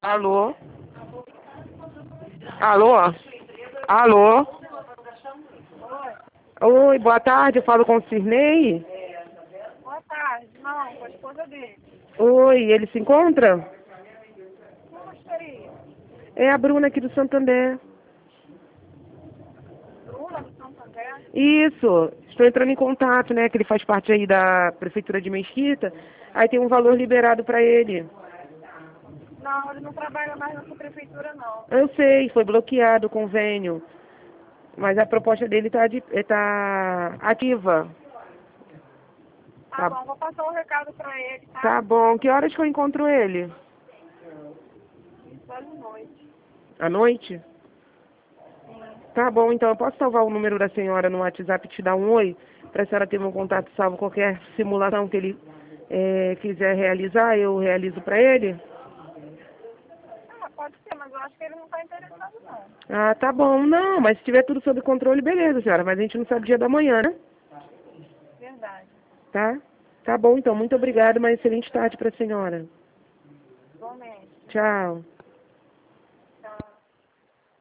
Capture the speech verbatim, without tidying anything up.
Alô? Alô? Alô? Oi, boa tarde, eu falo com o Cirnei. Boa tarde. Não, com a esposa dele. Oi, ele se encontra? Não gostaria. É a Bruna aqui do Santander. Bruna do Santander? Isso, estou entrando em contato, né, que ele faz parte aí da Prefeitura de Mesquita, aí tem um valor liberado para ele. Não, ele não trabalha mais nessa prefeitura, não. Eu sei, foi bloqueado o convênio, mas a proposta dele está tá ativa. Tá Tá, bom, vou passar o recado pra ele, tá? tá bom, que horas que eu encontro ele? Boa noite. À noite? Tá bom, então eu posso salvar o número da senhora no WhatsApp e te dar um oi? Para a senhora ter meu contato salvo qualquer simulação que ele é, quiser realizar, eu realizo para ele? Ah, pode ser, mas eu acho que ele não tá interessado, não. Ah, tá bom. Não, mas se tiver tudo sob controle, beleza, senhora. Mas a gente não sabe o dia da manhã, né? Verdade. Tá? Tá bom, então. Muito obrigada. Uma excelente tarde para a senhora. Igualmente. Tchau.